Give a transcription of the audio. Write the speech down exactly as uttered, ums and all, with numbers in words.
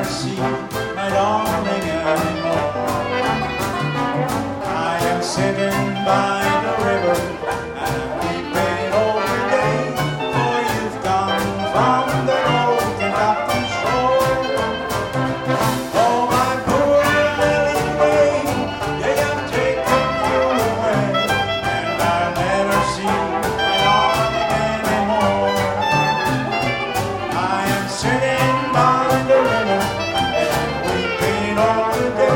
see my darling anymore. I am sitting by the river and I'm weeping over day, for you've gone from the golden Captain shore. Oh, my poor Lily Way, they have taken you away, and I'll never see my darling anymore. I am sitting by the river and I'm weeping all the day.